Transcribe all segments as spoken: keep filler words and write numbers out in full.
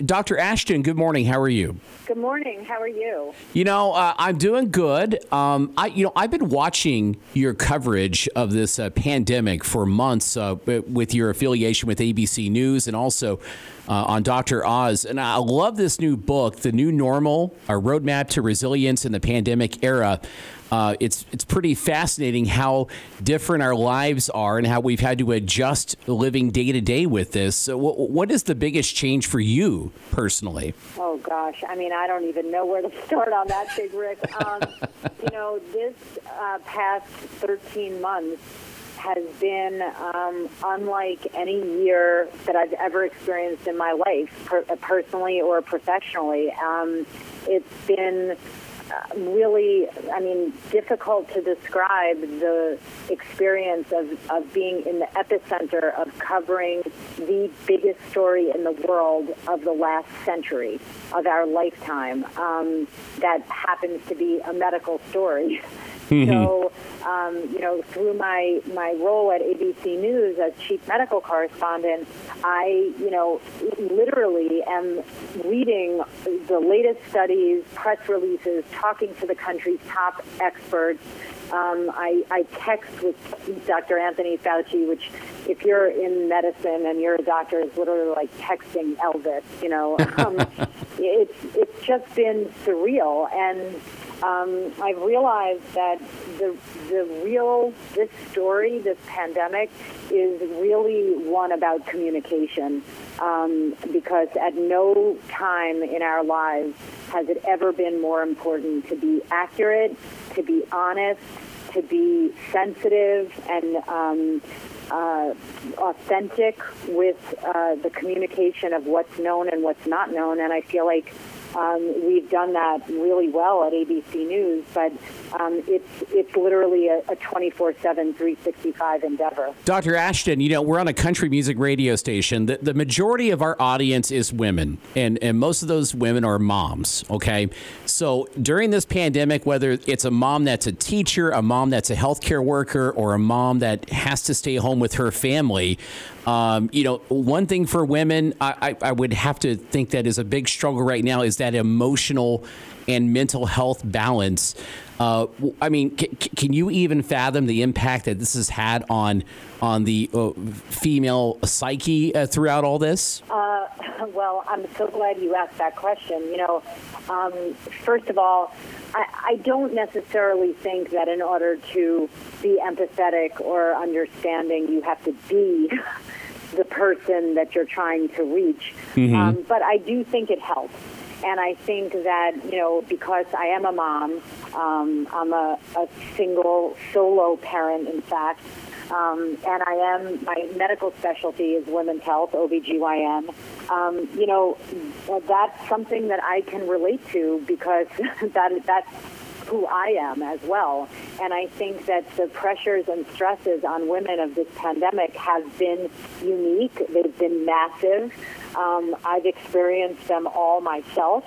Doctor Ashton, good morning. How are you? Good morning. How are you? You know, uh, I'm doing good. Um, I, you know, I've been watching your coverage of this uh, pandemic for months uh, with your affiliation with A B C News and also uh, on Doctor Oz. And I love this new book, The New Normal, A Roadmap to Resilience in the Pandemic Era. Uh, it's it's pretty fascinating how different our lives are and how we've had to adjust living day to day with this. So w- what is the biggest change for you personally? Oh, gosh. I mean, I don't even know where to start on that, Big Rick. Um, you know, this uh, past thirteen months has been um, unlike any year that I've ever experienced in my life, per- personally or professionally. Um, it's been Uh, really, I mean, difficult to describe the experience of, of being in the epicenter of covering the biggest story in the world of the last century, of our lifetime, um, that happens to be a medical story. Mm-hmm. So, um, you know, through my, my role at A B C News as chief medical correspondent, I, you know, literally am reading the latest studies, press releases, talking to the country's top experts. Um, I, I text with Doctor Anthony Fauci, which, if you're in medicine and you're a doctor, is literally like texting Elvis. You know, um, it's it's just been surreal, and um, I've realized that the the real this story, this pandemic, is really one about communication, um, because at no time in our lives has it ever been more important to be accurate, to be honest, to be sensitive and um, uh, authentic with uh, the communication of what's known and what's not known. And I feel like Um, we've done that really well at A B C News, but um, it's it's literally a, a twenty-four seven, three sixty-five endeavor. Doctor Ashton, you know, we're on a country music radio station. The, the majority of our audience is women, and, and most of those women are moms, okay? So during this pandemic, whether it's a mom that's a teacher, a mom that's a healthcare worker, or a mom that has to stay home with her family, um, you know, one thing for women, I, I, I would have to think that is a big struggle right now is that emotional and mental health balance. Uh, I mean, c- can you even fathom the impact that this has had on on the uh, female psyche uh, throughout all this? Uh, well, I'm so glad you asked that question. You know, um, first of all, I, I don't necessarily think that in order to be empathetic or understanding, you have to be the person that you're trying to reach. Mm-hmm. Um, but I do think it helps. And I think that, you know, because I am a mom, um, I'm a, a single, solo parent, in fact, um, and I am, my medical specialty is women's health, O B G Y N. Um, you know, that's something that I can relate to because that that's who I am as well. And I think that the pressures and stresses on women of this pandemic have been unique. They've been massive. Um, I've experienced them all myself.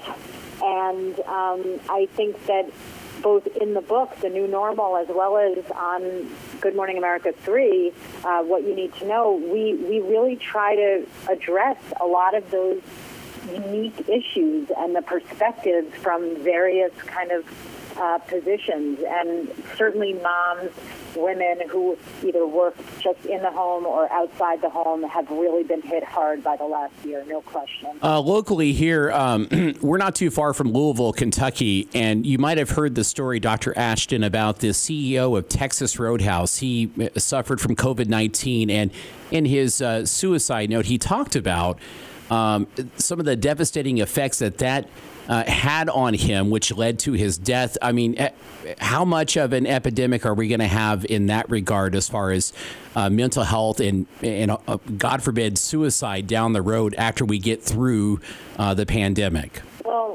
And um, I think that both in the book, The New Normal, as well as on Good Morning America three, uh, What You Need to Know, we, we really try to address a lot of those unique issues and the perspectives from various kind of Uh, positions, and certainly moms, women who either work just in the home or outside the home have really been hit hard by the last year, no question. Uh, locally here, um, we're not too far from Louisville, Kentucky, and you might have heard the story, Doctor Ashton, about the C E O of Texas Roadhouse. He suffered from COVID nineteen, and in his uh, suicide note, he talked about um, some of the devastating effects that that Uh, had on him, which led to his death. I mean, how much of an epidemic are we going to have in that regard as far as uh, mental health and, and uh, God forbid, suicide down the road after we get through uh, the pandemic? Well,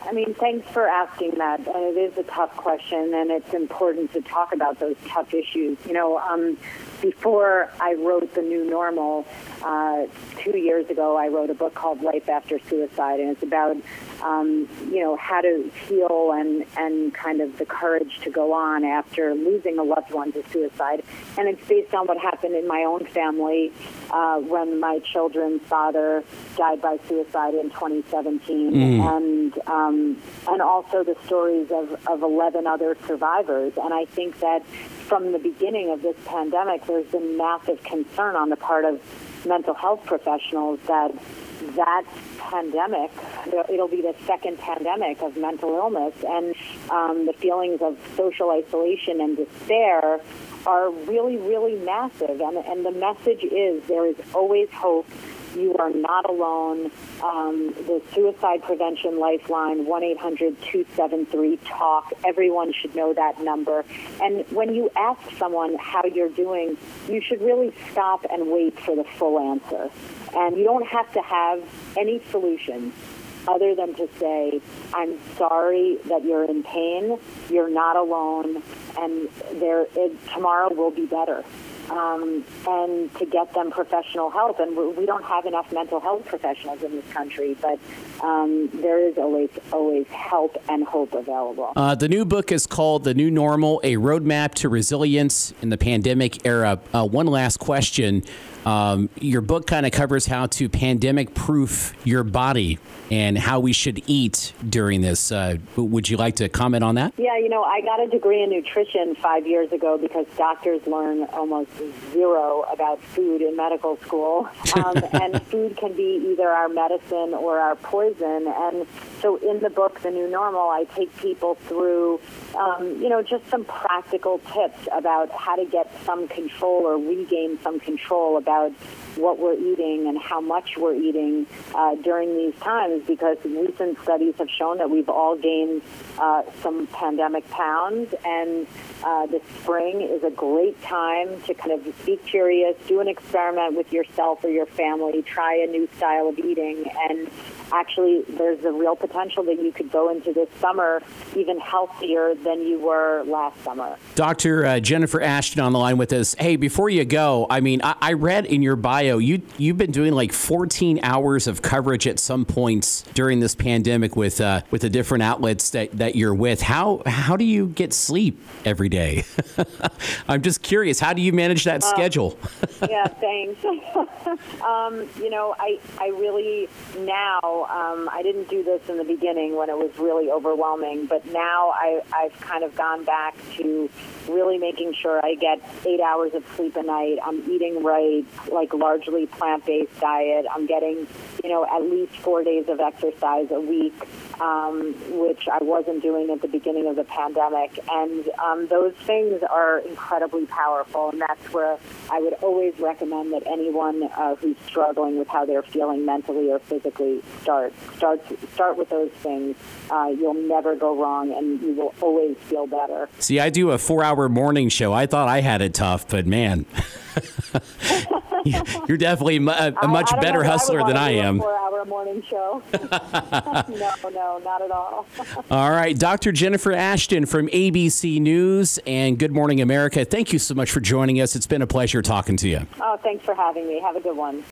I mean, thanks for asking that. And it is a tough question, and it's important to talk about those tough issues. You know, um, before I wrote The New Normal, uh, two years ago, I wrote a book called Life After Suicide, and it's about, um, you know, how to heal and, and kind of the courage to go on after losing a loved one to suicide. And it's based on what happened in my own family uh, when my children's father died by suicide in twenty seventeen. Mm. And um, and also the stories of, of eleven other survivors. And I think that from the beginning of this pandemic, there's been massive concern on the part of mental health professionals that that pandemic, it'll be the second pandemic of mental illness, and um, the feelings of social isolation and despair are really, really massive. And, and the message is there is always hope. You are not alone. Um, the Suicide Prevention Lifeline, one eight hundred two seven three TALK. Everyone should know that number. And when you ask someone how you're doing, you should really stop and wait for the full answer. And you don't have to have any solutions other than to say, I'm sorry that you're in pain, you're not alone, and there it, tomorrow will be better. Um, and to get them professional help. And we don't have enough mental health professionals in this country, but um, there is always always help and hope available. Uh, the new book is called The New Normal, A Roadmap to Resilience in the Pandemic Era. Uh, one last question. Um, your book kind of covers how to pandemic-proof your body and how we should eat during this. Uh, would you like to comment on that? Yeah, you know, I got a degree in nutrition five years ago because doctors learn almost zero about food in medical school. Um, and food can be either our medicine or our poison. And so in the book, The New Normal, I take people through, um, you know, just some practical tips about how to get some control or regain some control about what we're eating and how much we're eating uh, during these times, because recent studies have shown that we've all gained uh, some pandemic pounds, and uh, the spring is a great time to kind of be curious, do an experiment with yourself or your family, try a new style of eating, and actually there's a real potential that you could go into this summer even healthier than you were last summer. Doctor Uh, Jennifer Ashton on the line with us. Hey, before you go, I mean, I, I read in your bio, you, you've been doing like fourteen hours of coverage at some points during this pandemic with uh, with the different outlets that, that you're with. How how do you get sleep every day? I'm just curious. How do you manage that uh, schedule? Yeah, thanks. um, you know, I, I really now, um, I didn't do this in the beginning when it was really overwhelming, but now I, I've kind of gone back to really making sure I get eight hours of sleep a night. I'm eating right, like largely plant-based diet. I'm getting, you know, at least four days of exercise a week, um, which I wasn't doing at the beginning of the pandemic. And um, those things are incredibly powerful, and that's where I would always recommend that anyone uh, who's struggling with how they're feeling mentally or physically start. Start, start with those things. Uh, you'll never go wrong, and you will always feel better. See, I do a four-hour morning show. I thought I had it tough, but man, you're definitely a, a much I, I better know, hustler I than I am. A four-hour morning show. no, no, not at all. All right, Doctor Jennifer Ashton from A B C News and Good Morning America. Thank you so much for joining us. It's been a pleasure talking to you. Oh, thanks for having me. Have a good one.